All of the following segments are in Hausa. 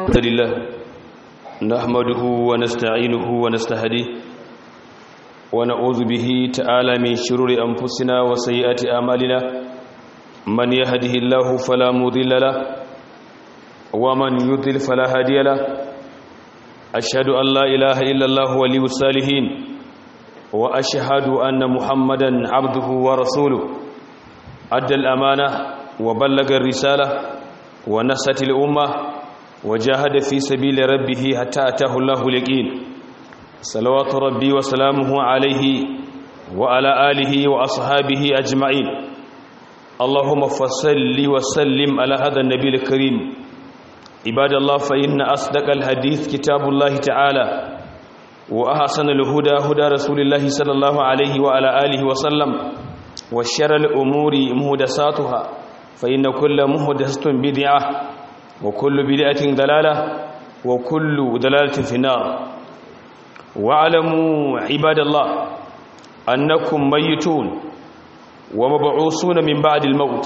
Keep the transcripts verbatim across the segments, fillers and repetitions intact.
الحمد لله نحمده ونستعينه ونستهديه ونعوذ به تعالى من شرور أنفسنا وسيئات أعمالنا من يهده الله فلا مضل له ومن يضلل فلا هادي له أشهد أن لا إله إلا الله ولي الصالحين وأشهد أن محمدا عبده ورسوله أدى الأمانة وبلغ الرسالة ونصح الأمة وجاهد في سبيل ربه حتى أتاه الله اليقين صلوات ربي وسلامه عليه وعلى آله وأصحابه أجمعين اللهم فصل وسلم على هذا النبي الكريم عباد الله فإن أصدق الحديث كتاب الله تعالى وأحسن الهدى هدى رسول الله صلى الله عليه وعلى آله وسلم وشر الأمور محدثاتها فإن كل محدثة بدعة وكل بدعة ضلالة وكل ضلالة في النار واعلموا عباد الله أنكم ميتون ومبعوثون من بعد الموت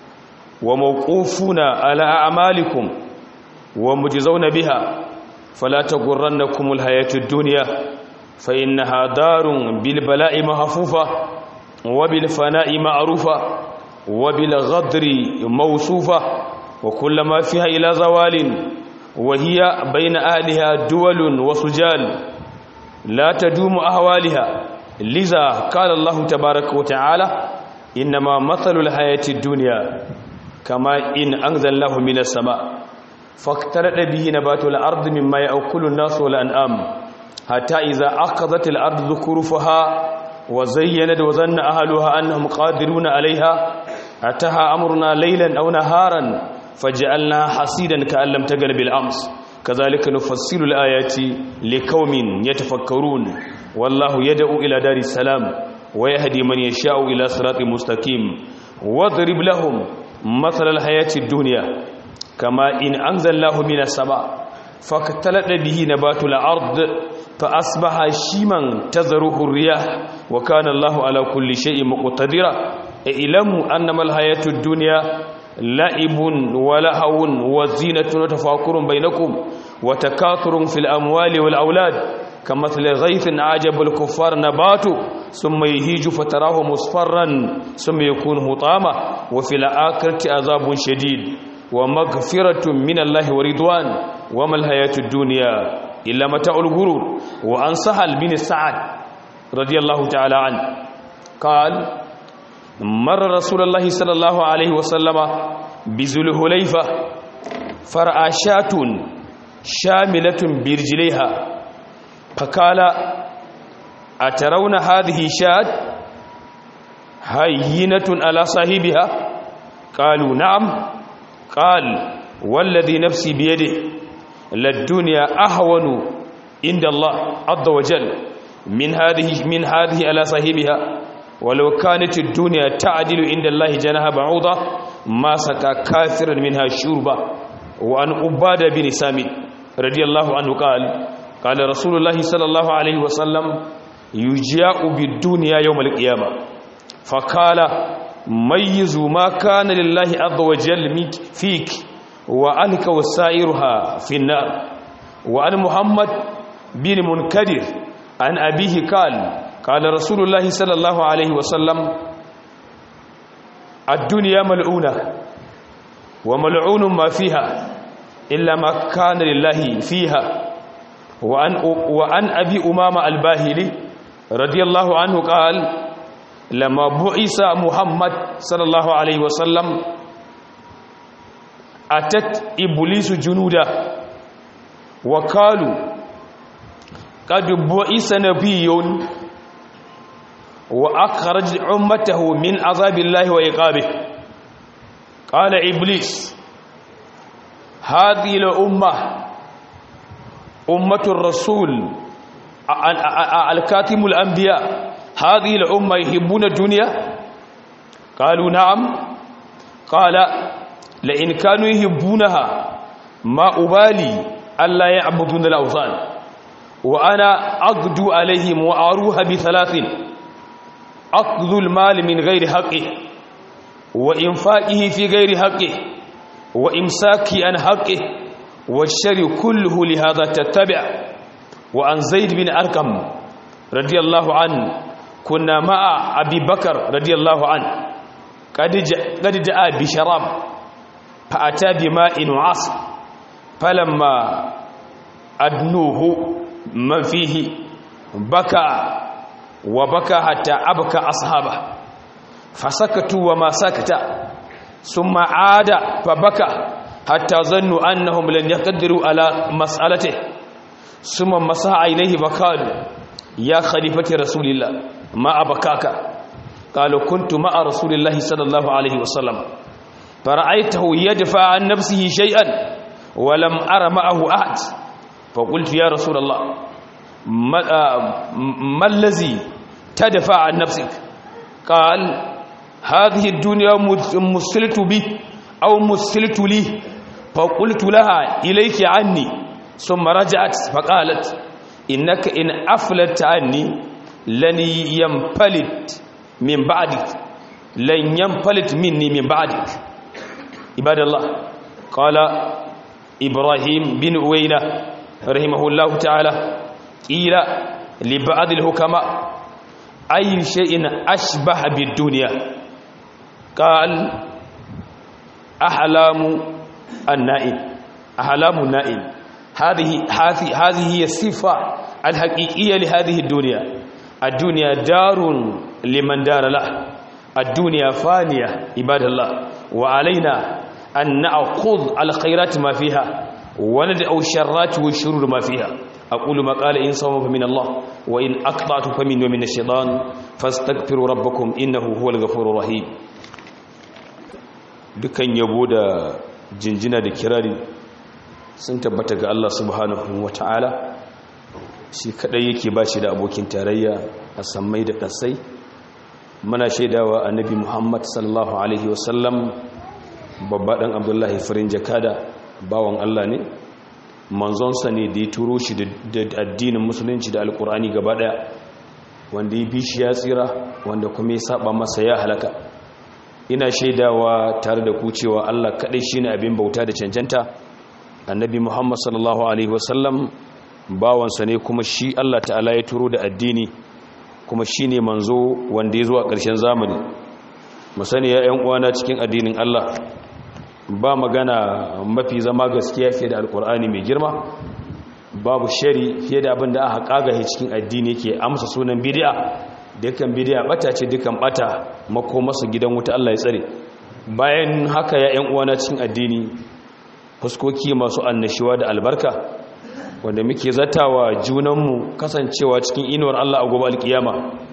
وموقوفون على أعمالكم ومجزون بها فلا تغرنكم الحياة الدنيا فإنها دار بالبلاء محفوفة وبالفناء معروفة وبالغدر موصوفة وكل ما فيها إلى زوال وهي بين أهلها دول وسجال لا تدوم أهوالها لذا قال الله تبارك وتعالى إنما مثل الحياة الدنيا كما إن أنزل الله من السماء فاختلط به نبات الأرض مما يأكل الناس والأنعام حتى إذا أخذت الأرض ذكرفها وزينت وظن أهلها أنهم قادرون عليها أتاها أمرنا ليلا أو نهارا فجعلناها حصيدا كأن لم تغن بالأمس كذلك نفصل الآيات لقوم يتفكرون والله يدعو إلى دار السلام ويهدي من يشاء إلى صراط مستقيم واضرب لهم مثل الحياة الدنيا كما إن أنزل الله من السماء فاختلط به نبات الأرض فأصبح شيما تذره الرياح وكان الله على كل شيء مقتدرا اعلموا أنما الحياة الدنيا لعب ولهو وزينة وتفاكر بينكم وتكاثر في الأموال والأولاد كمثل غيث أعجب الكفار نباته ثم يهيج فتراه مصفرا ثم يكون هطاما وفي الآخرة عذاب شديد ومغفرة من الله ورضوان وما الحياة الدنيا إلا متاع الغرور. وعن سهل بن سعد رضي الله تعالى عنه قال مر رسول الله صلى الله عليه وسلم بذو الحليفة فرأى شاة شاملة برجليها فقال أترون هذه شاة هينة على صاحبها؟ قالوا نعم. قال والذي نفسي بيده للدنيا أهون عند الله عز وجل من هذه من هذه على صاحبها ولو كانت الدنيا تعدل عند الله جناح بعوضة ما سقى كافرا منها شربا. وعن عبادة بن سامي رضي الله عنه قال قال رسول الله صلى الله عليه وسلم يجاء بالدنيا يوم القيامة فقال ميزوا ما كان لله عز وجل فيك وألك وسائرها في النار. وعن محمد بن منكدر عن أبيه قال قال رسول الله صلى الله عليه وسلم الدنيا ملعونة وملعون ما فيها إلا ما كان لله فيها. وعن, وعن أبي أمامة الباهلي رضي الله عنه قال لما بعث محمد صلى الله عليه وسلم أتت إبليس جنودا وقالوا قد بعث نبي وأخرج أمته من عذاب الله وعقابه. قال إبليس هذه الأمة أمة الرسول الكاتم الأنبياء هذه الأمة يحبون الدنيا؟ قالوا نعم. قال لئن كانوا يحبونها ما أبالي ألا يعبدون الأوثان وأنا أقدو عليهم وأروها بثلاث أخذ المال من غير حقه وإنفاقه في غير حقه وإمساكي عن حقه والشر كله لهذا تتبع. وعن زيد بن أرقم رضي الله عنه كنا مع أبي بكر رضي الله عنه قد جاء بشراب فأتى بماء وعصر فلما أدنوه من فيه بكى وبكى حتى أبكى أصحابه فسكتوا وما سكت ثم عاد فبكى حتى ظنوا أنهم لن يقدروا على مسألته ثم مسح عينيه فقالوا يا خليفة رسول الله ما أبكاك؟ قالوا كنت مع رسول الله صلى الله عليه وسلم فرأيته يدفع عن نفسه شيئا ولم أر معه أحد فقلت يا رسول الله ما, ما الذي تدفع عن نفسك؟ قال هذه الدنيا مسلت بي أو مسلت لي فقلت لها إليك عني ثم رجعت فقالت إنك إن أفلت عني لن ينفلت من بعدك لن ينفلت مني من بعدك. عباد الله، قال إبراهيم بن أوينة رحمه الله تعالى قيل لبعض الحكماء أي شيء أشبه بالدنيا؟ قال أحلام النائم أحلام النائم هذه هذه هي الصفة الحقيقية لهذه الدنيا. الدنيا دار لمن دار له، الدنيا فانية عباد الله، وعلينا أن نأخذ الخيرات ما فيها وندع الشرات والشرور ما فيها. أقول ما قال إن صوم فمن الله وإن أقطعت فمن ومن الشيطان فاستغفروا ربكم إنه هو الغفور الرحيم. dukan yabo da jinjina da kirari sun tabbata ga Allah subhanahu wata'ala, shi kadai yake bashi da abokin tarayya a sammai da kasai. Muna shaidawa annabi Muhammad sallallahu alaihi wasallam babba dan Abdullahi farin jakada bawan Allah ne, manzonsa ne da ya turo shi da addinin musulunci da alkur'ani gaba daya, wanda ya bi shi ya tsira, wanda kuma ya saba masa ya halaka. Ina shaidawa tare da ku cewa Allah kadai shine abin bauta da cancanta, annabi Muhammad sallallahu alaihi wasallam bawansa ne kuma shi Allah ta'ala ya turo da addini, kuma shine manzo wanda ya zo a ƙarshen zamani. Mu sani ya ƴan uwana cikin addinin Allah, ba magana mafi zama gaskiya fiye da alkur'ani mai girma, babu shari fiye da abin da aka kagaye cikin addini yake amsa sunan bid'a. Dukkan bid'a bata ce, dukkan bata makomarsa gidan wuta, Allah ya tsare. Bayan haka ya ƴan uwana cikin addini, fuskoki masu annashuwa da albarka wanda muke zatawa junanmu kasancewa cikin inuwar Allah a gobe alkiyama,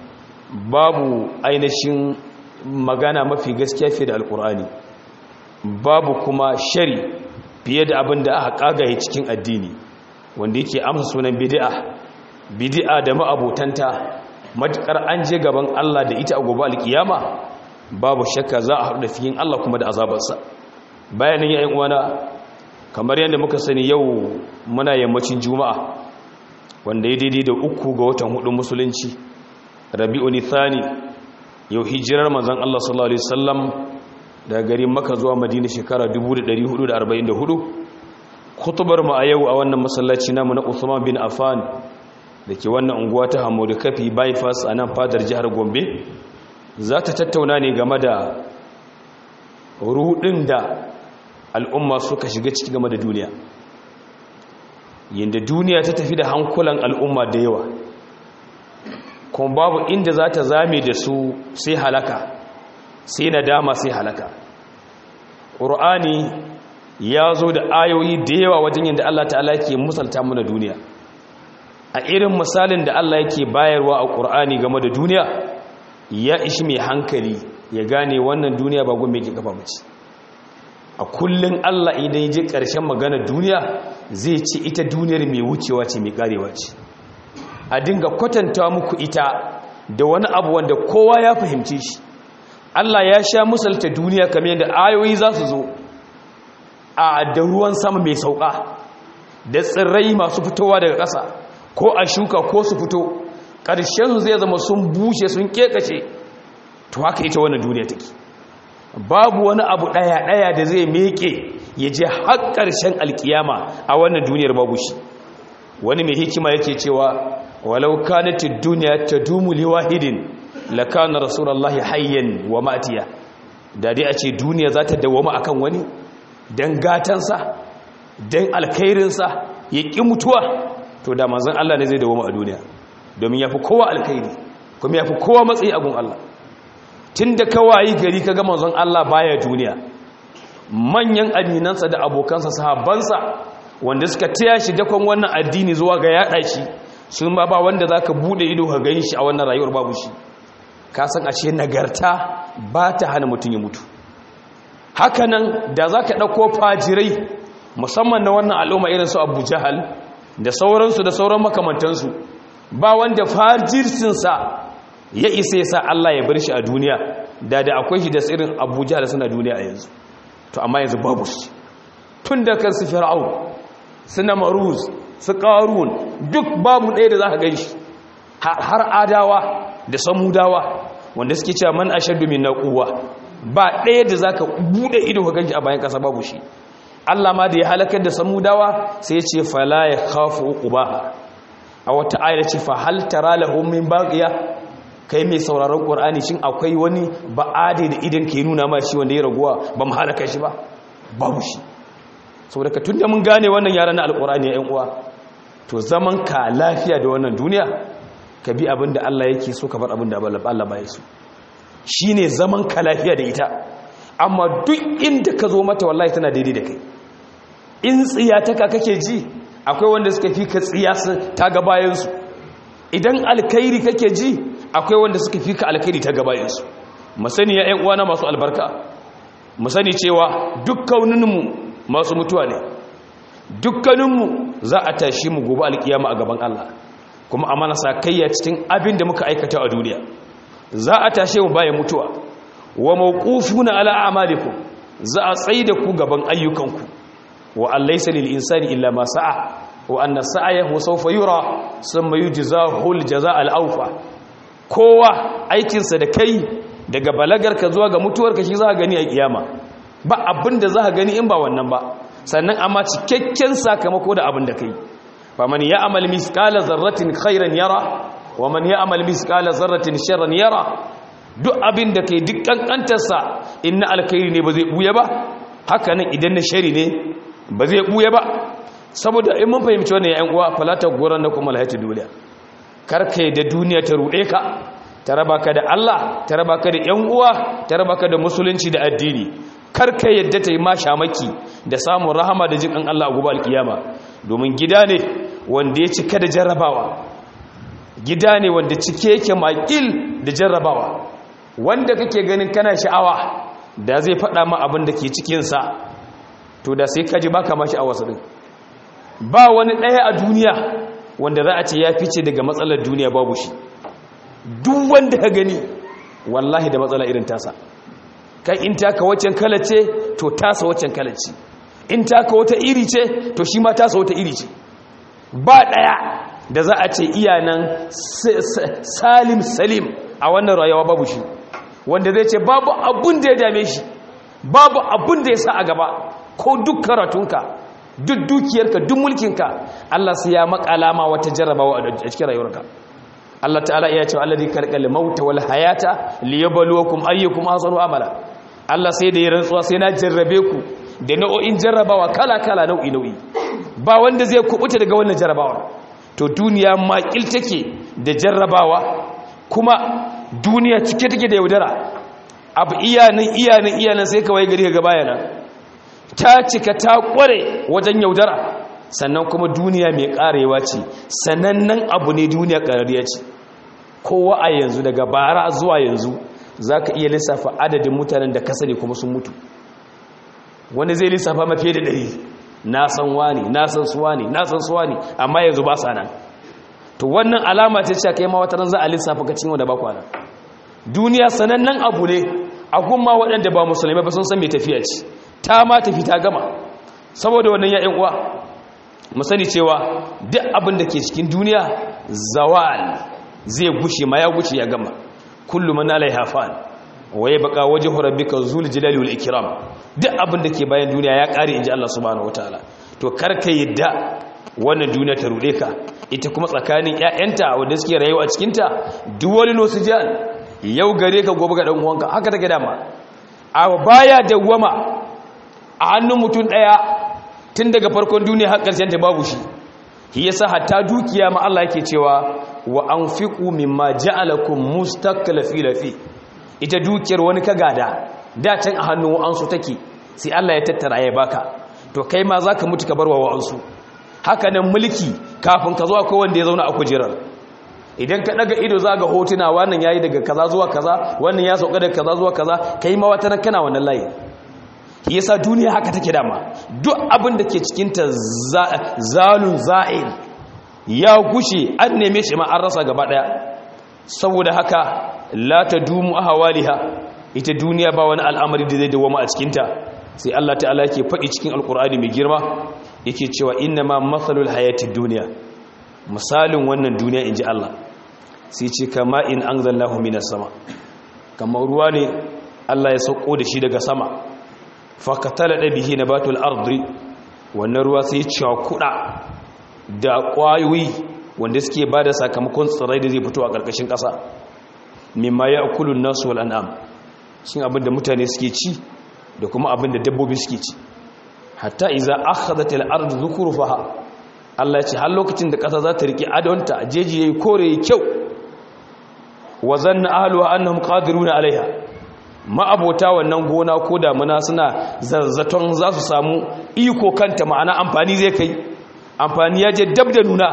babu ainihin magana mafi gaskiya fiye da alkur'ani, babu kuma shari fiye da abin da aka kagaye cikin addini wanda yake amsa sunan bid'a. Bid'a da ma'abutanta matukar an je gaban Allah da ita a gobe alkiyama, babu shakka za a haɗu da fiyin Allah kuma da azabarsa. Bayanin ya ƴan uwana, kamar yadda muka sani yau muna yammacin juma'a wanda ya daidai da uku ga watan hudu musulunci, rabi'un thani, yau hijirar manzon Allah sallallahu alaihi wasallam daga garin Makka zuwa Madina shekara dubu da ɗari hudu da arba'in da hudu. Khutubar mu a yau a wannan masallaci namu na Uthman bin Affan da ke wannan unguwa ta Hamodu Kafi bypass a nan fadar jihar Gombe, za ta tattauna ne game da ruɗin da al'umma suka shiga ciki game da duniya, yadda duniya ta tafi da hankulan al'umma da yawa, kuma babu inda za ta zame da su sai halaka, sai nadama sai halaka. ƙur'ani ya zo da ayoyi da yawa wajen yadda Allah ta'ala ke musalta mana duniya. A irin misalin da Allah yake bayarwa a ƙur'ani game da duniya, ya ishi mai hankali ya gane wannan duniya ba gome ke kafa mace. A kullum Allah idan ji ƙarshen magana duniya zai ce ita duniyar mai wucewa ce, mai karewa ce. A dinga kwatanta muku ita da wani abu wanda kowa ya fahimce shi. Allah ya sha musalta duniya kamar yadda ayoyi za su zo a da ruwan sama mai sauka, da tsirrai masu fitowa daga ƙasa, ko a shuka ko su fito, ƙarshen zai zama sun bushe sun kekace. To haka ita wannan duniya take. Babu wani abu ɗaya-ɗaya da zai meke ya je har ƙarshen alkiyama a wannan duniyar babu shi. Wani mai hikima yake cewa walau kanat ad-dunya tadumu liwahidin lakana rasulullahi hayyan wa matiya. Da dai a ce duniya za ta dawoma akan wani dan gatansa dan alkhairinsa ya ki mutuwa, to da manzon Allah ne zai dawoma a duniya, domin yafi kowa alkhairi kuma yafi kowa matsayi a gun Allah. Tunda kawai gari kaga manzon Allah baya duniya, manyan aminansa da abokansa sahabbansa wanda suka taya shi dakon wannan addini zuwa ga yada shi, sun ba ba wanda zaka bude ido ka gani shi a wannan rayuwar babu shi. Ka san ashe nagarta ba ta hana mutun ya mutu. Hakanan da zaka dauko fajirai musamman na wannan al'umma irin su Abu Jahal da sauransu da sauran makamantansu, ba wanda fajircin sa ya isa ya sa Allah ya bar shi a duniya, da da akwai shi da tsirin Abu Jahal suna duniya a yanzu. To amma yanzu babu shi. Tun da kan su Fir'aun, su Namruz, su Qarun, duk babu ɗaya da za ka gan shi. Har Adawa da Samudawa wanda suke cewa man ashaddu minna quwwa, ba ɗaya da za ka buɗe ido ka gan shi a bayan ƙasa babu shi. Allah ma da ya halakar da Samudawa sai ya ce fala ya khafu uqubaha. A wata ayar ce fa hal tara lahum min baqiya. Kai mai sauraron Qur'ani shin akwai wani ba'ade da idan ke nuna ma shi wanda ya raguwa ba mu halaka shi ba? Babu shi. Saboda ka tunda mun gane wannan yaran na Al-Qur'ani ya ƴan uwa, to zaman ka lafiya da wannan duniya, ka bi abinda Allah yake so ka bar abinda Allah ba ya so. Shine zaman ka lafiya da ita. Amma duk inda ka zo mata wallahi tana daidai da kai. In tsiyataka kake ji, akwai wanda suka fi ka tsiya ta ga bayan su. Idan alkhairi kake ji, akwai wanda suka fi ka alkhairi ta gabayinsu. Mu sani ya ƴan uwana masu albarka, mu sani cewa dukkaninmu masu mutuwa ne, dukkaninmu za a tashi mu gobe alkiyama a gaban Allah, kuma a mana sakayya cikin abin da muka aikata a duniya. Za a tashe mu bayan mutuwa, wa mawqufuna ala a'malikum, za a tsaida ku gaban ayyukanku, wa allaysa lil insani illa ma sa'a wa anna sa'ayahu sawfa yura thumma yujzahu al jazaa al awfa. Kowa aikinsa da kai daga balagarka zuwa ga mutuwarka shi za ka gani a kiyama, ba abin da za ka gani in ba wannan ba, sannan amma cikakken sakamako da abin da kai. fa man ya'mal misqala zarratin khairan yara wa man ya'mal misqala zarratin sharran yara. Duk abin da kai duk kankantarsa inna alkhairi ne ba zai buya ba, haka nan idan na shari ne ba zai buya ba. Saboda in mun fahimci wannan ya'yan uwa, falata goran na kuma alhayatu duniya, karkai da duniya ta ruɗe ka, ta raba ka da Allah, ta raba ka da ‘yan uwa, ta raba ka da musulunci da addini. Karka yadda ta yi ma shamaki da samun rahama da jikin Allah a gobe alkiyama, domin gida ne wanda ya cika da jarrabawa, gida ne wanda cike yake makil da jarrabawa, wanda kake ganin kana sha'awa da zai faɗa ma abin da ke cikinsa, to da sai kaji baka ma sha'awarsa din. Ba wani ɗaya a duniya wanda za a ce ya fice daga matsalar duniya, babu shi. Duk wanda ka gani wallahi da matsala irin tasa. Kai in taka waccan kala ce, to tasa waccan kala ce. In taka wata iri ce, to shi ma tasa wata iri ce. Ba ɗaya da za a ce iyanan salim salim a wannan rayuwa, babu shi. Wanda zai ce babu abun da ya dame shi, babu abun da ya sa a gaba, ko duk karatunka, duk dukiyarka, duk mulkinka, Allah sai ya makalama wata jarrabawa a cikin rayuwarka. Allah ta'ala ya ce alladhi khalaqal mauta wal hayata liyabluwakum ayyukum ahsanu amala. Allah sai da ya rantsuwa sai na jarrabe ku da nau'in jarrabawa kala kala nau'i nau'i, ba wanda zai kubuta daga wannan jarrabawa. To duniya makil take da jarrabawa, kuma duniya cike take da yaudara. Abu iyanin iyanin iyanin sai kawai gari ga bayana ta cika ta kware wajen yaudara, sannan kuma duniya mai karewa ce, sanannen abu ne duniya karariya ce. Kowa a yanzu daga bara zuwa yanzu za ka iya lissafa adadin mutanen da ka sani kuma sun mutu. Wani zai lissafa mafi da ɗari, na san wani, na san suwa ne, na san suwa ne, amma yanzu ba sa nan. To wannan alama ce ce kai ma wata ran za a lissafa ka cikin wanda ba kwana. Duniya sanannen abu ne a kuma waɗanda ba musulmai ba sun san mai tafiya ce, ta ma tafi ta gama. Saboda wannan ya ƴan uwa, mu sani cewa duk abin da ke cikin duniya zawal zai gushe, ma ya gushe ya gama. Kullu man alaiha fan waye baka wajhu rabbika zul jalali wal ikram duk abin da ke bayan duniya ya kare inji Allah subhanahu wataala to karka yadda wannan duniya ta rude ka ita kuma tsakanin ƴaƴanta wanda suke rayuwa a cikin ta duk wani nosijan yau gare ka gobe ga dan uwanka haka take dama a baya dawwama a hannun mutum daya tun daga farkon duniya har ƙarshen ta babu shi shi yasa hatta dukiya ma Allah yake cewa wa anfiqu mimma ja'alakum mustaqlafi fi ita dukiyar wani ka gada da can a hannun wa'ansu take sai Allah ya tattara ya baka to kai ma zaka mutu ka barwa wa'ansu haka nan mulki kafin ka zo akwai wanda ya zauna a kujerar idan ka daga ido za ga hotuna wannan yayi daga kaza zuwa kaza wannan ya sauka daga kaza zuwa kaza kai ma wata kana wannan layi yasa duniya haka take dama duk abin da ke cikin ta zalun za'il ya gushe an neme shi ma an rasa gaba daya saboda haka la tadumu ahwaliha ita duniya ba wani al'amari da zai dawoma a cikin ta sai Allah ta'ala yake faɗi cikin alkur'ani mai girma yake cewa inna ma mathalul hayatid dunya misalin wannan duniya inji Allah sai ce kama in anzalallahu minas sama kamar ruwa ne Allah ya sauko da shi daga sama fakatala da bihi nabatul ardi wannan ruwa sai ya kuɗa da ƙwayoyi wanda suke bada sakamakon tsirrai da zai fito a ƙarƙashin ƙasa mimma ya'kulun nasu wal an'am shin abinda mutane suke ci da kuma abinda dabbobi suke ci hatta iza akhadhat al ardu dhukurfaha Allah ya ce har lokacin da ƙasa za ta rike adonta jeji yayi kore yayi kyau wa zanna ahluha annahum qadiruna alaiha ma'abota wannan gona ko damuna suna zazzaton za su samu iko kanta ma'ana amfani zai kai amfani ya je dab da nuna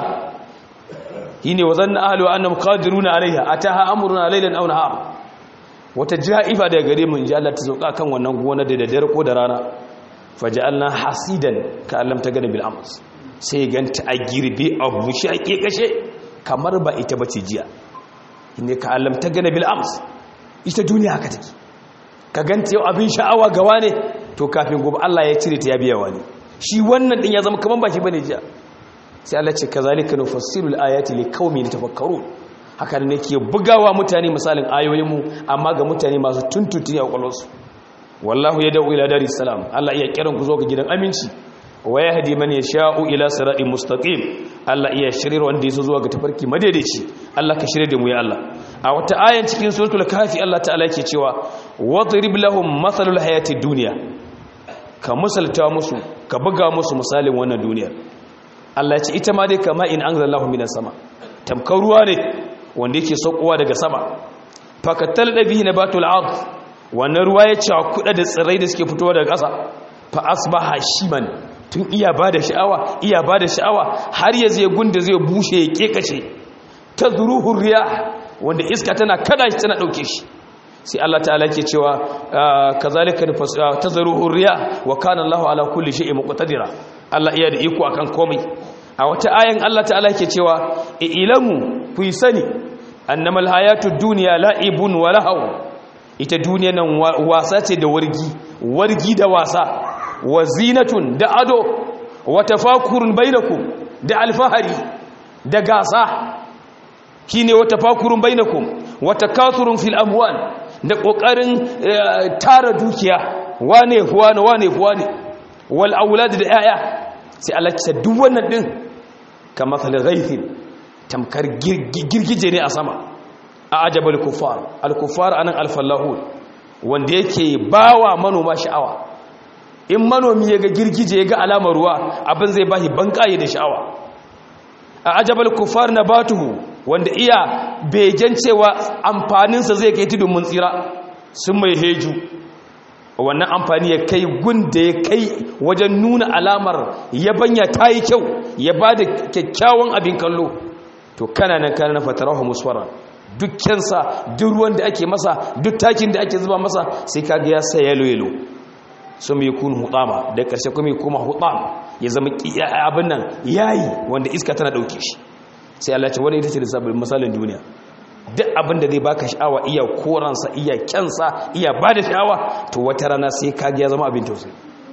shine wazanna ahlu annam qadiruna alaiha ataha amruna laylan aw nahar wata ja'ifa daga gare mu inji Allah ta sauka kan wannan gona da daddare ko da rana faja'alna hasidan ka allam ta gane bil ams sai ganta a girbe a bushi a kekashe kamar ba ita bace jiya inne ka allam ta gane bil ams ita duniya haka take ka ganta yau abin sha'awa gawa ne to kafin gobe Allah ya cire ta ya biya wani shi wannan din ya zama kaman ba shi bane jiya sai Allah ce kazalika nufassilul ayati liqaumin yatafakkarun haka ne ke bugawa mutane misalin ayoyinmu amma ga mutane masu tuntuntuni a kwalwarsu wallahu yad'u ila daris salam Allah iya kiran ku zo ga gidan aminci wa yahdi man yasha'u ila siratin mustaqim Allah iya shirir wanda yaso zuwa ga tafarki madaidaici Allah ka shirye da mu ya Allah a wata ayan cikin suratul kafi Allah ta'ala yake cewa wadrib lahum mathalul hayati dunya ka musalta musu ka buga musu misalin wannan duniyar Allah ya ce ita ma dai kama in anzalallahu minas sama tamkar ruwa ne wanda yake saukowa daga sama fakatal da bihi nabatul ard wannan ruwa ya ci kuɗa da tsirrai da suke fitowa daga ƙasa fa asbaha shiman tun iya bada sha'awa iya bada sha'awa har ya zai gunda zai bushe ya kekashe tazruhu riyah wanda iska tana kada shi tana dauke shi sai Allah ta'ala yake cewa kazalika tazruhu riyah wa kana Allahu ala kulli shay'in muqtadira Allah iya da iko akan komai a wata ayan Allah ta'ala yake cewa ilamu ku sani annamal hayatud dunya la'ibun wa lahaw ita duniya nan wasa ce da wargi wargi da wasa wa zinatun da ado wa tafakurun bainakum da alfahari da gasa shine wa tafakurun bainakum wa takathurun fil amwal da kokarin tara dukiya wane wane wane wane wal aulad da yaya sai Allah ya ce duk wannan din kamar ghaithin tamkar girgije ne a sama a ajabal kufar al-kufar anan al-fallahu wanda yake bawa manoma sha'awa in manomi ya ga girgije ya ga alamar ruwa abin zai bashi bankaye da sha'awa a ajabal kufar nabatuhu wanda iya begen cewa amfaninsa zai kai tudun mun tsira sun mai heju wannan amfani ya kai gunda ya kai wajen nuna alamar yabanya ta yi kyau ya ba da kyakkyawan abin kallo to kana nan kana na fatarahu musfara dukkansa duk ruwan da ake masa duk takin da ake zuba masa sai kaga ya sai yalo yalo so mai kun hutama da karshe kuma kuma hutam ya zama abin nan yayi wanda iska tana dauke shi sai Allah ya ce wannan ita ce da sabbin misalin duniya duk abin da zai baka sha'awa iya koransa iya kyansa iya bada sha'awa to wata rana sai kaga ya zama abin tausayi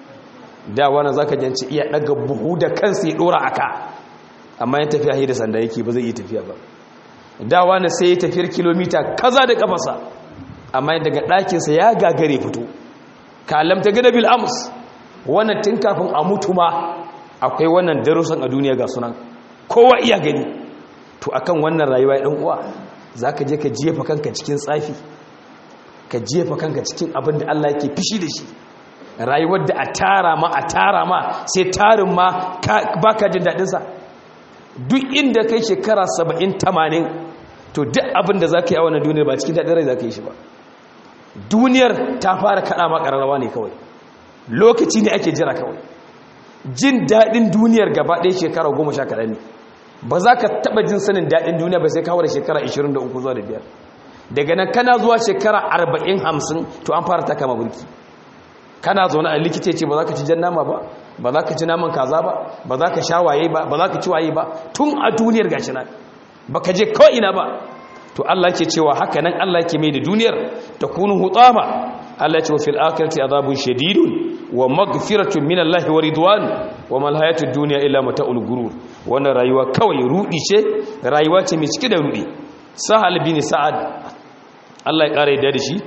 da wani zaka janci iya daga buhu da kansa ya dora aka amma ya tafiya da sanda yake ba zai iya tafiya ba da wani sai ya tafiyar kilomita kaza da kafasa amma daga ɗakinsa ya gagare fito kalam ta gada bil ams wannan tun kafin a mutu ma akwai wannan darussan a duniya ga sunan kowa iya gani. To akan wannan rayuwa ya ɗan uwa za ka je ka jefa kanka cikin tsafi, ka jefa kanka cikin abin da Allah yake fishi da shi, rayuwar da a tara ma a tara ma sai tarin ma ba ka jin daɗinsa. Duk inda kai shekara saba'in tamanin to duk abin da za ka yi a wannan duniyar ba cikin daɗin rai za ka yi shi ba. Duniyar ta fara kaɗa ma ƙararrawa ne kawai, lokaci ne ake jira kawai. Jin daɗin duniyar gaba ɗaya shekara goma sha kaɗan ne, ba za ka taɓa jin sanin daɗin duniya ba sai kawo da shekara ashirin da uku zuwa da biyar. Daga nan kana zuwa shekara arba'in hamsin to an fara taka maburki. Kana zaune a likita ce ba za ka ci jan nama ba, ba za ka ci naman kaza ba, ba za ka sha waye ba, ba za ka ci waye ba, tun a duniyar gashi nan ba ka je ko'ina ba. To Allah ke cewa haka nan Allah ke mai da duniyar ta kunu hutama. Allah ce wa fil akhirati azabun shadidun wa maghfiratun min Allah wa ridwan wa mal hayatud dunya illa mata'ul gurur. Wannan rayuwa kawai rudi ce, rayuwa ce mai cike da rudi. Sahal bin Sa'ad Allah ya kare da shi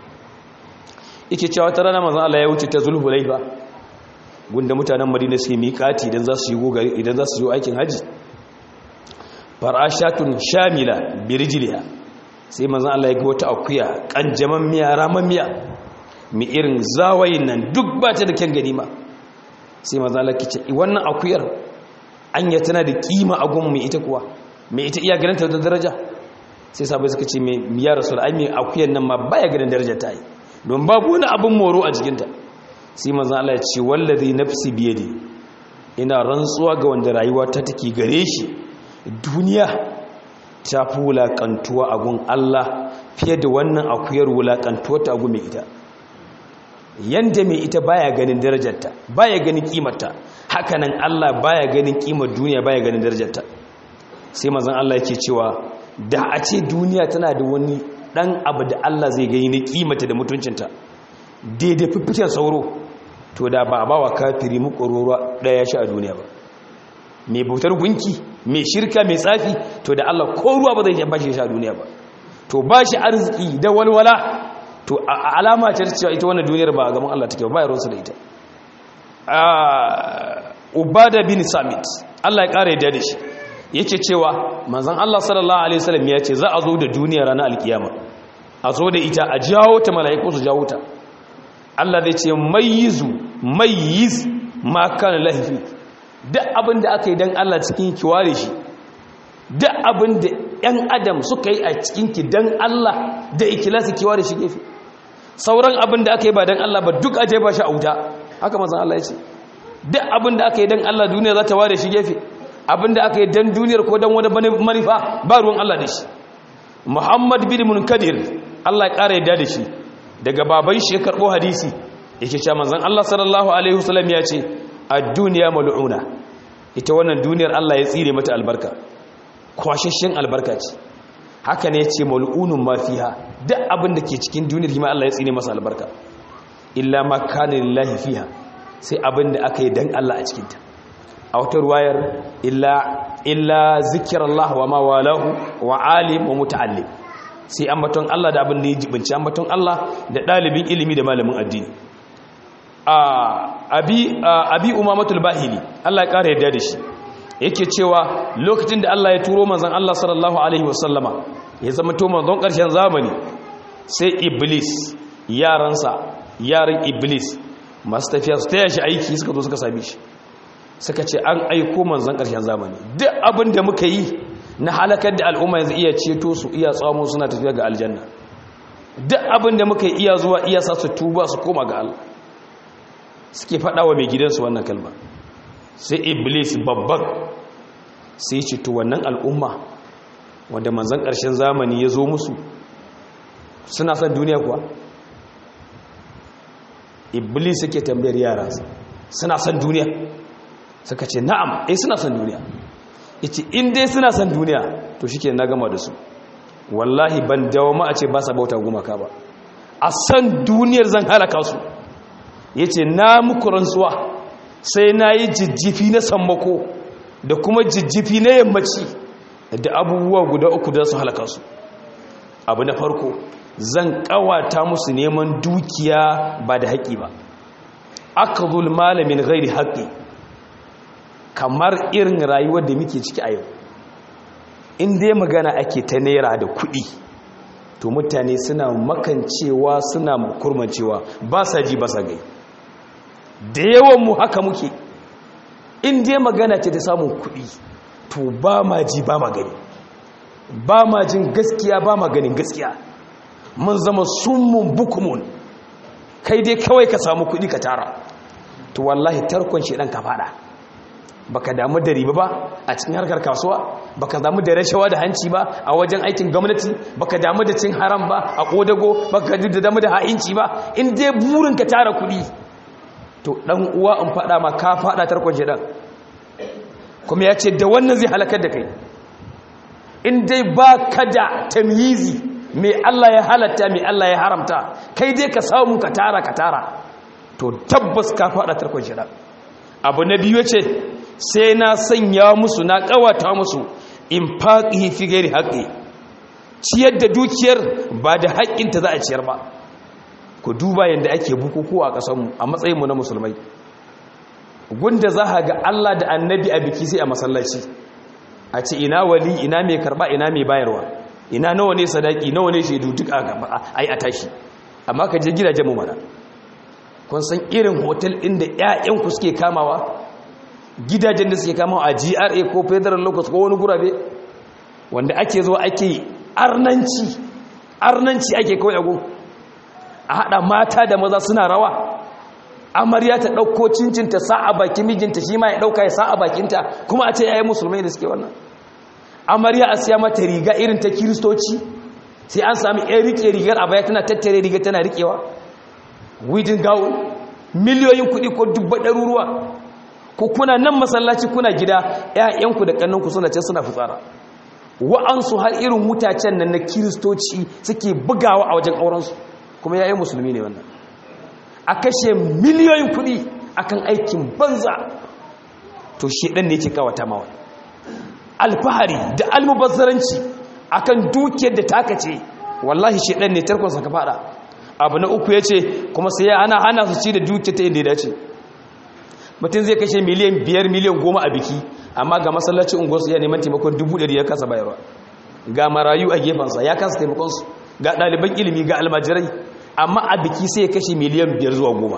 yake cewa ta rana manzon Allah ya wuce ta Zulhulaifa gunda mutanen Madina suke miƙati idan za su yi gogari idan za su yi aikin haji. Farashatun shamila birijliha sai manzon Allah ya ga wata akuya kanjaman miya raman miya mi irin zawayin nan duk ba ta da kyan gani ma. Sai manzon Allah ya ce wannan akuyar anya tana da kima a gun mu ita kuwa me ita iya ganin ta da daraja. Sai sabai suka ce me ya rasul ai me akuyan nan ma baya ganin darajar ta yi don babu wani abin moro a jikinta. Sai manzon Allah ya ce wallazi nafsi biyadi ina rantsuwa ga wanda rayuwa ta take gare shi, duniya ta fi wulaƙantuwa a gun Allah fiye da wannan akuyar wulaƙantuwa ta gun mai ita. Yanda mai ita baya ganin darajarta, baya ganin kimarta, hakanan Allah baya ganin kimar duniya, baya ganin darajarta. Sai manzon Allah yake cewa da a ce duniya tana da wani dan abu da Allah zai gani na kimata da mutuncinta daidai fiffiken sauro, to da ba ba wa kafiri muƙororo ɗaya shi a duniya ba. Mai bautar gunki, mai shirka, mai tsafi, to da Allah ko ruwa ba zai ba shi a duniya ba. To ba shi arziki da walwala, to alama ce cewa ita wannan duniyar ba a gaban Allah take ba, ya ronsa da ita. Ubada bin Samit Allah ya ƙara yadda da shi yake cewa manzon Allah sallallahu alaihi wasallam ya ce za a zo da duniya ranar alkiyama, a zo da ita a jawo ta, mala'iku su jawo ta. Allah zai ce mayyizu mayyiz ma kana lahi, duk abin da aka yi dan Allah cikin ki ware shi, duk abin da ‘yan adam suka yi a cikin ki dan Allah da ikilasi ki ware shi gefe, sauran abin da aka yi ba dan Allah ba duk aje ba shi a wuta. Haka manzon Allah ya ce duk abin da aka yi dan Allah duniya za ta ware shi gefe, abin da aka yi dan duniyar ko dan wani manufa ba ruwan Allah da shi. Muhammad bin Munkadir Allah ya ƙara yadda da shi daga baban shi ya karɓo hadisi yake cewa manzon Allah sallallahu alaihi wasallam ya ce ad-dunya mal'una, ita wannan duniyar Allah ya tsire mata albarka, kwashashin albarka ce. Haka ne yace mal'unun ma fiha, duk abin da ke cikin duniyar hima Allah ya tsire masa albarka, illa ma kana lillahi fiha, sai abin da aka yi dan Allah a cikin ta. A wata ruwayar illa illa zikrullah wa ma walahu wa alim wa muta'allim, sai ambaton Allah da abin da ya jibinci ambaton Allah da dalibin ilimi da malamin addini. abi abi umamatul bahili Allah ya kare yadda da shi yake cewa lokacin da Allah ya turo manzon Allah sallallahu alaihi wasallama ya zama to manzon karshen zamani, sai iblis yaransa yaran iblis masu tafiya su taya shi aiki suka zo suka same shi suka ce an aiko manzon karshen zamani, duk abin da muka yi na halakar da al'umma yanzu iya ceto su, iya tsamo suna tafiya ga aljanna, duk abin da muka yi iya zuwa iya sa su tuba su koma ga Allah. Suke faɗa wa mai gidansu wannan kalma, sai iblis babban sai ce to wannan al'umma wanda manzon ƙarshen zamani ya zo musu suna son duniya kuwa? Iblis yake tambayar yaransa suna son duniya, suka ce na'am, eh suna son duniya. Yace in dai suna son duniya to shike na gama da su, wallahi ban dawo ma a ce ba sa bauta gumaka ba, a san duniyar zan halaka su. Ya ce na muku rantsuwa sai na yi jijjifi na sammako da kuma jijjifi na yammaci da abubuwa guda uku da su halaka su. Abu na farko zan kawata musu neman dukiya ba da haƙi ba. Akhdhul mal min ghairi haqqi, kamar irin rayuwar da muke ciki a yau. In dai magana ake ta naira da kuɗi, to mutane suna makancewa, suna kurmancewa, ba sa ji ba sa gai. Da yawan mu haka muke. In dai magana ce ta samun kuɗi, to ba ma ji ba ma gani, ba ma jin gaskiya ba ma ganin gaskiya. Mun zama summun bukumun. Kai dai kawai ka samu kuɗi ka tara, to wallahi tarkon shedan ka fada. Baka damu da riba ba a cikin harkar kasuwa, baka damu da rashawa da hanci ba a wajen aikin gwamnati, baka damu da cin haram ba a kodago, baka damu da ha'inci ba. In dai burin ka tara kuɗi, to dan uwa in fada ma ka fada tarkon shedan. Kuma ya ce da wannan zai halakar da kai. In dai ba ka da tamyizi, mai Allah ya halatta mai Allah ya haramta, kai dai ka samu ka tara ka tara, to tabbas ka fada tarkon shedan. Abu na biyu ce, sai na sanya musu, na kawata musu in faqihi fi ghairi haqqi, ciyar da dukiyar ba da haƙƙinta za a ciyar ba. Ku duba yanda ake bukukuwa a ƙasar mu a matsayin mu na musulmai. Gunda za ga Allah da Annabi a biki sai a masallaci. A ce ina wali, ina mai karba, ina mai bayarwa, ina nawa ne sadaki, nawa ne shaidu, duk a gaba ai a tashi. Amma ka je gidajen mu mana, kun san irin hotel ɗin da ƴaƴanku suke kamawa, gidajen da suke kamawa a G R A ko Federal Locus ko wani gurabe, wanda ake zuwa ake arnanci arnanci ake kawai ago, a haɗa mata da maza suna rawa. Amarya ta ɗauko cincin ta sa a bakin mijinta, shi ma ya ɗauka ya sa a bakinta, kuma a ce yayi musulmai da suke wannan. Amarya a siya mata riga irin ta kiristoci, sai an sami ɗan rike rigar a baya tana tattare rigar tana rikewa. Widin gawo miliyoyin kuɗi ko dubba ɗaruruwa, ko kuna nan masallaci kuna gida, ƴaƴanku da ƙannanku suna can suna fitsara. Wa'ansu har irin mutacen nan na kiristoci suke bugawa a wajen aurensu, kuma yayin musulmi ne wannan. A kashe miliyoyin kuɗi akan aikin banza, to shedan ne yake kawata mawa. Alfahari da almubazzaranci akan dukiyar da taka ce, wallahi shedan ne tarkonsa ka fada. Abu na uku ya ce kuma sai ya hana hana su ci da dukiyar ta inda ya dace. Mutum zai kashe miliyan biyar miliyan goma a biki, amma ga masallacin unguwarsu ya neman taimakon dubu ɗari ya kasa bayarwa. Ga marayu a gefensa ya kasa taimakonsu, ga ɗaliban ilimi, ga almajirai, amma a biki sai ya kashe miliyan biyar zuwa goma.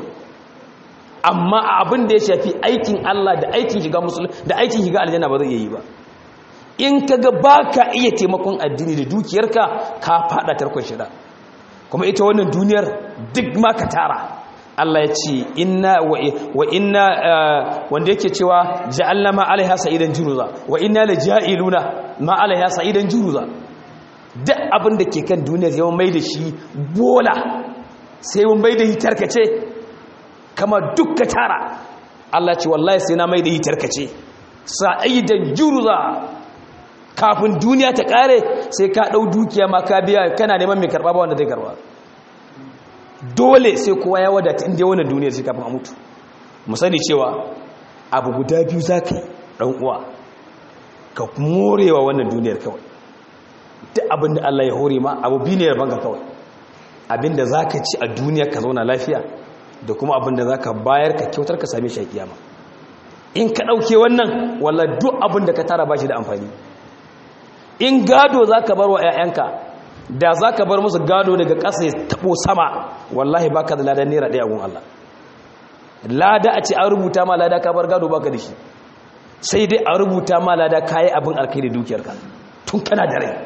Amma a abin da ya shafi aikin Allah da aikin shiga musulun da aikin shiga aljanna ba zai iya yi ba. In ka ga ba ka iya taimakon addini da dukiyarka, ka faɗa tarkon shida. Kuma ita wannan duniyar duk ma ka tara, Allah ya ce inna wa inna wanda yake cewa ja'alna ma alaiha sa'idan juruza wa inna la ja'iluna ma alaiha sa'idan juruza. Duk abin da ke kan duniyar yawan mai da shi bola, sai mun mai da shi tarkace, kama duk ka tara. Allah ce wallahi sai na mai da shi tarkace sa'idan juruza. Kafin duniya ta kare sai ka dau dukiya ma ka biya, kana neman mai karba ba wanda zai karba. Dole sai kowa ya wadata inda wannan duniyar sai kafin a mutu. Mu sani cewa abu guda biyu zaka yi dan uwa, ka morewa wannan duniyar kawai. Duk abin da Allah ya hore ma abu biyu ne rabon ka kawai. Abin da zaka ci a duniya ka zauna lafiya, da kuma abin da zaka bayar ka kyautar ka same shi a kiyama. In ka dauke wannan, wallahi duk abin da ka tara ba shi da amfani. In gado za ka bar wa 'ya'yanka, da za ka bar musu gado daga ƙasa ya taɓo sama, wallahi ba ka da lada naira ɗaya gun Allah. Lada a ce an rubuta ma lada ka bar gado ba ka da shi, sai dai a rubuta ma lada ka yi abin alkai da dukiyarka tun kana da rai.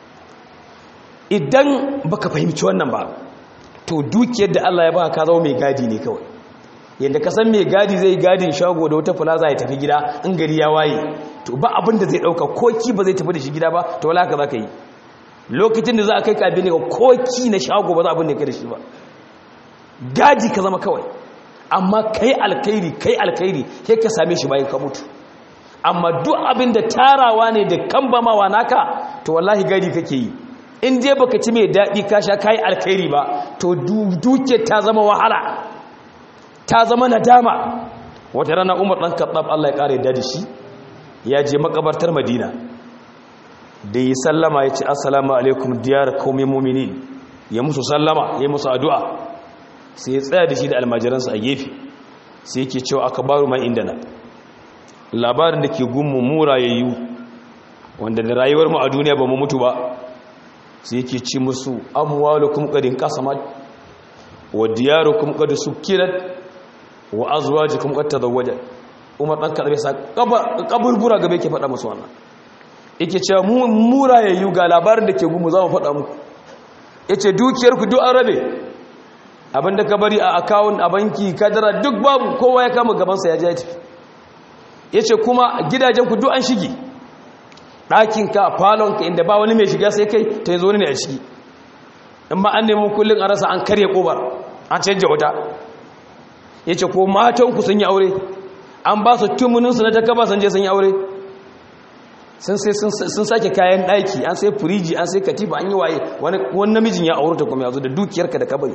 Idan ba ka fahimci wannan ba, to dukiyar da Allah ya ba ka zama mai gadi ne kawai. Yadda ka san mai gadi zai gadin shago da wata fulaza ya tafi gida in gari ya waye, to ba abin da zai dauka, koki ba zai tafi da shi gida ba, to wala ka za ka yi. Lokacin da za a kai ka abin da koki na shago ba za abin da ka da shi ba. Gadi ka zama kawai, amma kai alkhairi kai alkhairi sai ka same shi bayan ka mutu. Amma duk abin da tarawa ne da kambamawa naka, to wallahi gadi kake yi. In dai baka ci mai daɗi ka sha kai alkhairi ba, to duke ta zama wahala, ta zama nadama. Wata rana Umar ɗan Khattab Allah ya ƙara yadda da shi, ya je makabartar Madina, da yi sallama ya ce assalamu alaikum diyar qaumin mu'minin, ya musu sallama ya musu addu'a sai ya tsaya da shi da almajiransa a gefe sai yake cewa akbaru ma indana labarin da ke gunmu mu rayayyu wanda da rayuwar mu a duniya ba mu mutu ba sai yake ci musu amwalukum qadin qasamat wa diyarukum qad sukirat wa azwajukum qad tazawwajat Umar dan Khattab sa kaburbura gabe yake faɗa musu wannan yake cewa mu mu rayayyu ga labarin da ke gunmu za mu faɗa muku yace dukiyar ku duk an rabe abinda ka bari a account a banki kadara duk babu kowa ya kama gaban sa ya je tafi yace kuma gidajen ku duk an shige ɗakin ka falon ka inda ba wani mai shiga sai kai ta zo ne a ciki in ma an nemo kullun a rasa an karye kobar an canja wuta yace ko matan ku sun yi aure an ba su tumunin su na takaba san je sun yi aure sun sai sun sake kayan ɗaki an sai firiji an sai katifa an yi waye wani namijin ya aure ta kuma yazo da dukiyarka da kabari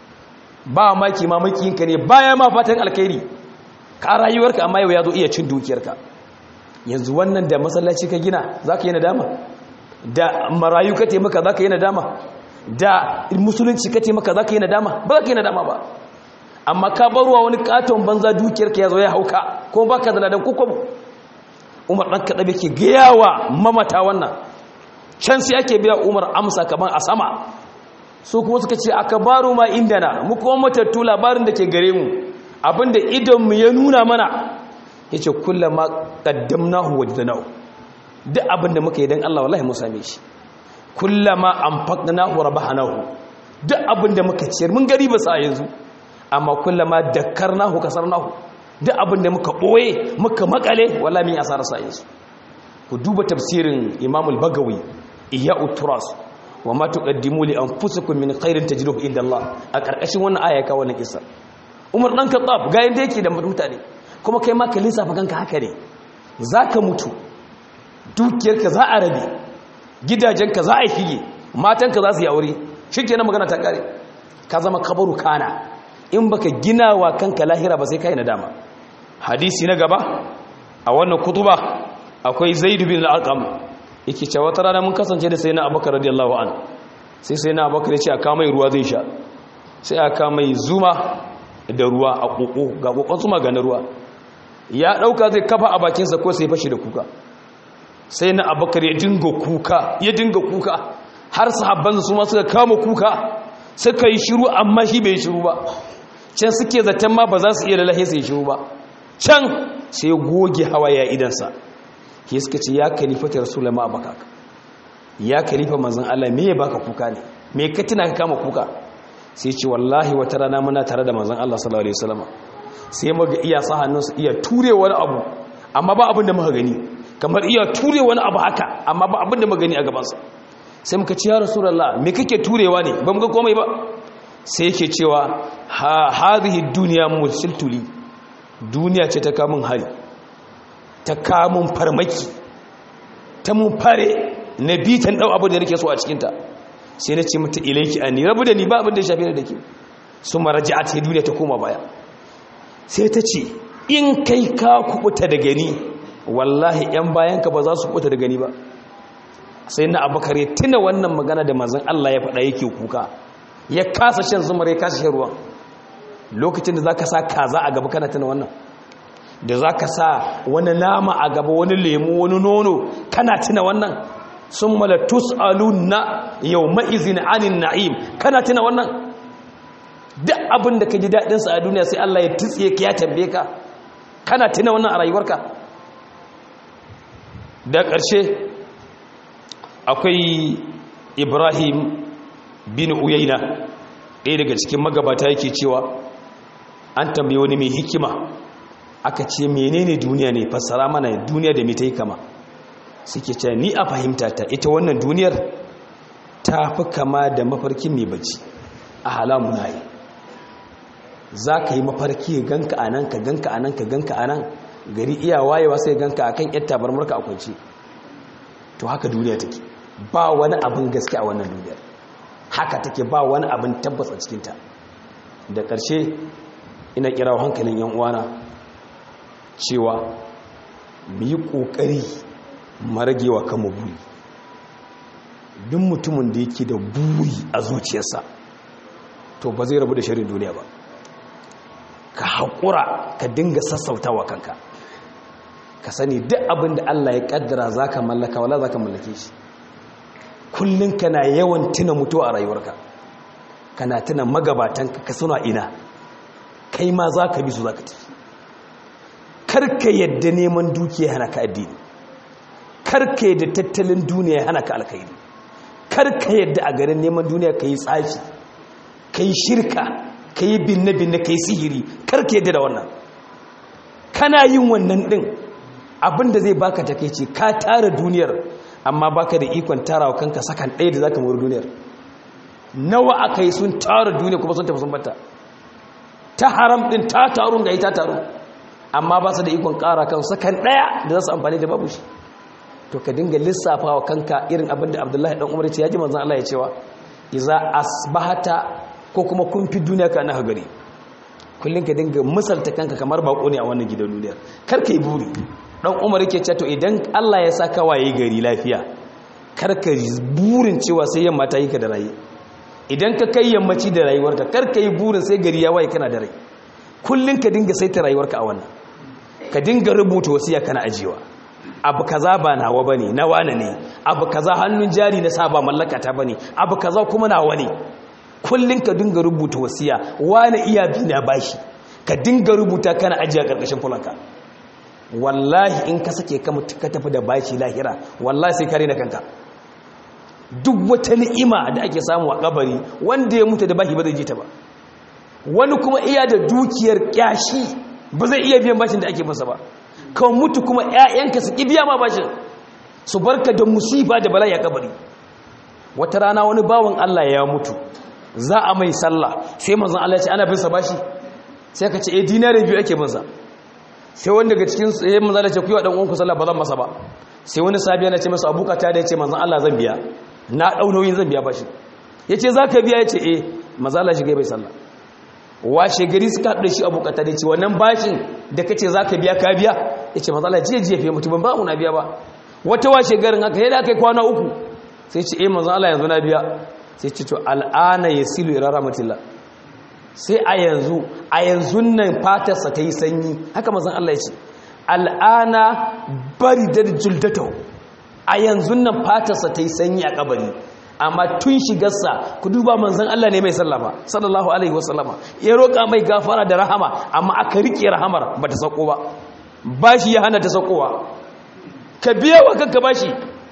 ba maki ma makiyinka ne baya ma fatan alkhairi ka rayuwarka amma yau yazo iya cin dukiyarka yanzu wannan da masallaci ka gina zaka yi nadama da marayu ka taimaka zaka yi nadama da musulunci ka taimaka zaka yi nadama ba zaka yi nadama ba amma ka barwa wani katon banza dukiyarka yazo ya hauka ko baka da ladan kokobo Umar dan Khattab yake gayawa mamata wannan can sai ake biya Umar amsa kaman a sama su kuma suka ce akbaru ma indana mu kuma matattu labarin da ke gare mu abinda idan mu ya nuna mana yace kullama qaddamnahu wajdanahu duk abinda muka yi dan Allah wallahi mu same shi kullama anfaqnahu rabahanahu duk abinda muka ciyar mun gari ba sa yanzu amma kullama dakkarnahu kasarnahu duk abinda muka boye muka makale wallahi mun asara sa yanzu ku duba tafsirin Imam al-Bagawi Ihya'ut Turas wa ma tuqaddimu li anfusikum min khairin tajiduhu inda Allah a karkashin wannan aya ka wannan kissa Umar dan Khattab ga yanda yake da mutane kuma kai ma ka lissafa kanka haka ne zaka mutu dukiyarka za a rabe gidajenka za a fige matanka za su yi aure shikenan magana ta kare ka zama kabaru kana in baka gina wa kanka lahira ba sai kai nadama hadisi na gaba a wannan kutuba akwai Zaid bin al-Arqam yake cewa wata rana mun kasance da sayyidina Abubakar radiyallahu an sai sayyidina Abubakar ya ce aka mai ruwa zai sha sai aka mai zuma da ruwa a koko ga kokon zuma ga na ruwa ya dauka zai kafa a bakin sa ko sai fashi da kuka sai na Abubakar ya dinga kuka ya dinga kuka har sahabban su ma suka kama kuka suka yi shiru amma shi bai shiru ba can suke zaton ma ba za su iya lalahe sai shiru ba can sai goge hawaye idan sa ke suka ce ya kalifata rasulullah ma abaka ya kalifa manzon Allah me ya baka kuka ne me ka tuna ka kama kuka sai ce wallahi wata rana muna tare da manzon Allah sallallahu alaihi wasallam sai muga iya sa hannunsa iya ture wani abu amma ba abin da muka gani kamar iya ture wani abu haka amma ba abin da muka gani a gaban sa sai muka ce ya rasulullah me kake turewa ne ba mu ga komai ba sai yake cewa ha hadhihi dunya musiltuli duniya ce ta kamun hari ta kamun farmaki ta mun fare na bitan dau abu da nake so a cikinta sai na ce mata ilaiki ani rabu da ni ba abin da ya shafe ni da ke su maraja'at sai duniya ta koma baya sai ta ce in kai ka kubuta da gani wallahi yan bayanka ba za su kubuta da gani ba sai na Abubakar ya tuna wannan magana da manzon Allah ya faɗa yake kuka ya kasa shan zumar ya kasa shan ruwan lokacin da zaka sa kaza a gaba kana tuna wannan da za ka sa wani nama a gaba wani lemu wani nono kana tuna wannan sun malatus alunna yau ma'izin anin na'im kana tuna wannan duk abin da ka ji daɗinsa a duniya sai Allah ya tutsiye ka ya tambaye ka kana tuna wannan a rayuwarka da ƙarshe akwai Ibrahim bin Uyayna ɗaya daga cikin magabata yake cewa an tambaye wani mai hikima aka ce menene duniya ne fassara mana duniya da mai ta yi kama suke ce ni a fahimta ta ita wannan duniyar ta fi kama da mafarkin mai bacci a halamu na yi za ka yi mafarki ganka a nan ka ganka a nan ka ganka a nan gari iya wayewa sai ganka a kan yadda barmarka a kwanci to haka duniya take ba wani abin gaske a wannan duniyar haka take ba wani abin tabbas a cikinta da ƙarshe ina kirawo hankalin yan uwana cewa mu yi ƙoƙari maragewa kanmu buri duk mutumin da yake da buri a zuciyarsa to ba zai rabu da shirin duniya ba. Ka haƙura ka dinga sassautawa kanka, ka sani duk abin da Allah ya ƙaddara za ka mallaka wala za ka mallake shi. Kullum kana yawan tuna mutuwa a rayuwarka, kana tuna magabatanka ka suna ina, kai ma za ka bi su za ka tafi. Karka yadda neman dukiya hana ka addini, karka yadda tattalin duniya hana ka alkhairi, karka yadda a garin neman duniya ka yi tsafi, ka yi shirka, ka yi binne-binne, ka yi sihiri, karka yadda da wannan. Kana yin wannan ɗin abinda zai baka takeici, ka tara duniyar amma baka da ikon tarawa kanka sakan ɗaya da zaka mori duniyar. Nawa aka yi sun tara duniya kuma sun tafi sun bata, ta haram ɗin ta tarun ga ita taru, amma ba su da ikon ƙara kan sakan ɗaya da za su amfani da babu shi. To ka dinga lissafa wa kanka irin abin da Abdullahi dan Umar ya ce, ya ji manzon Allah ya cewa iza asbahata, ko kuma kun fi duniya ka na gari. Kullum ka dinga misalta kanka kamar bako ne a wannan gidan duniyar, kar ka yi buri. Dan Umar yake cewa to idan Allah ya saka waye gari lafiya, kar ka burin cewa sai yamma ta yi ka da rayi. Idan ka kai yammaci da rayuwarka, kar ka yi burin sai gari ya waye kana da rai. Kullum ka dinga saita rayuwarka a wannan, ka dinga rubuta wasiya kana ajiyewa. Abu kaza ba nawa bane, na wane ne. Abu kaza hannun jari na saba mallaka ta bane, abu kaza kuma nawa ne. Kullum ka dinga rubuta wasiya, wane iya bi na bashi, ka dinga rubuta kana ajiya karkashin fulanka. Wallahi in ka sake ka mutu ka tafi da bashi lahira, wallahi sai kare na kanka. Duk wata ni'ima da ake samu a kabari, wanda ya mutu da bashi ba zai ji ta ba. Wani kuma iya da dukiyar kyashi, ba zai iya biyan bashin da ake masa ba. Ka mutu kuma ƴaƴanka su ki biya ma bashin, su barka da musiba da bala'i a kabari. Wata rana wani bawan Allah ya mutu, za a mai sallah, sai manzon Allah ya ce ana bin sa bashi, sai ka ce eh dinari biyu ake bin sa. Sai wanda daga cikin sai manzon Allah ya ce ku yi wa dan uwanku sallah ba zan masa ba. Sai wani sahabi yana ce masa abuka ta da ya ce manzon Allah zan biya, na dau nauyin zan biya bashi. Yace zaka biya, yace eh, manzon Allah shiga bai sallah. Washe gari suka haɗu da shi abuka ta da ya ce wannan bashin da kace zaka biya ka biya, yace manzon Allah jiya jiya fa mutum ba mu na biya ba. Wata washe garin haka sai da kai kwana uku, sai ce eh manzon Allah yanzu na biya. Sai ce to al'ana yasilu ila rahmatillah, sai a yanzu a yanzu nan fatarsa ta yi sanyi, haka manzon Allah ya ce al'ana baridar juldatahu, a yanzu nan fatarsa ta yi sanyi a kabari. Amma tun shigarsa ku duba manzon Allah ne mai sallafa sallallahu alaihi wasallama, ya roƙa mai gafara da rahama, amma aka rike rahamar ba ta sako ba, bashi ya hana ta sakowa. Ka biya wa kanka bashi,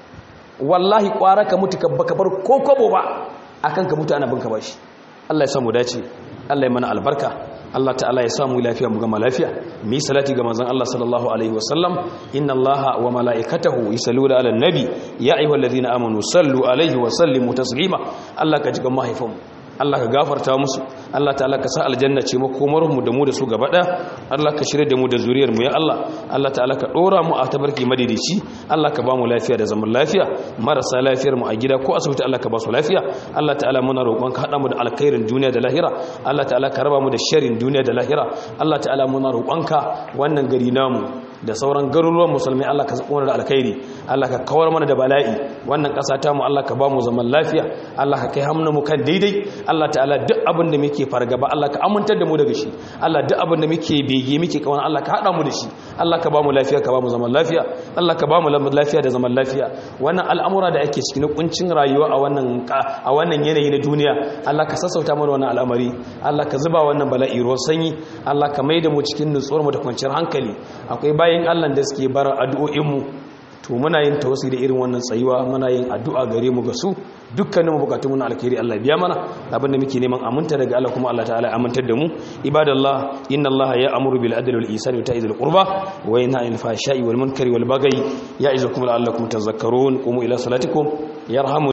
wallahi kwara ka mutu ka baka bar ko kobo ba akan ka mutu ana binka bashi. Allah ya samu dace, Allah ya mana albarka, Allah ta'ala ya samu lafiya mu gama lafiya. Mi salati ga manzon Allah sallallahu alaihi wasallam, inna Allaha wa malaikatahu yusalluna ala nabi ya ayyuhalladhina amanu sallu alaihi wa sallimu taslima. Allah ka jiga mahaifanmu, Allah ka gafarta musu, Allah ta'ala ka sa aljanna ce makomar mu da mu da su gaba daya. Allah ka shirye da mu da zuriyar mu ya Allah. Allah ta'ala ka dora mu a tabarki madidici. Allah ka ba mu lafiya da zaman lafiya, marasa lafiyar mu a gida ko asibiti Allah ka ba su lafiya. Allah ta'ala muna roƙon ka hada mu da alkhairin duniya da lahira. Allah ta'ala ka raba mu da sharrin duniya da lahira. Allah ta'ala muna roƙon ka wannan gari namu da sauran garuruwan musulmai Allah ka tsona da alkhairi, Allah ka kawar mana da bala'i. Wannan ƙasa ta mu Allah ka ba mu zaman lafiya, Allah ka kai hamnu mu kan daidai. Allah ta'ala duk abin da muke fargaba Allah ka amintar da mu daga shi. Allah duk abin da muke bege muke kawana Allah ka hada mu da shi. Allah ka ba mu lafiya, ka ba mu zaman lafiya. Allah ka ba mu lafiya da zaman lafiya. Wannan al'amura da ake ciki na kuncin rayuwa a wannan a wannan yanayi na duniya, Allah ka sassauta mana wannan al'amari. Allah ka zuba wannan bala'i ruwan sanyi. Allah ka maida mu cikin nutsuwar mu da kwanciyar hankali. Akwai bayin Allah da suke bar addu'o'in mu, to muna yin tawassuli da irin wannan tsayuwa, muna yin addu'a gare mu ga su dukkanin bukatun mu na alkhairi Allah biya mana, abin da muke neman aminta daga Allah kuma Allah ta'ala amintar da mu. Ibadallah, inna Allah ya'muru bil adli wal ihsani wa ita'i dhil qurba wa yanha 'anil fahsha'i wal munkari wal baghi ya'izukum la'allakum tadhakkarun. Qumu ila salatikum yarhamu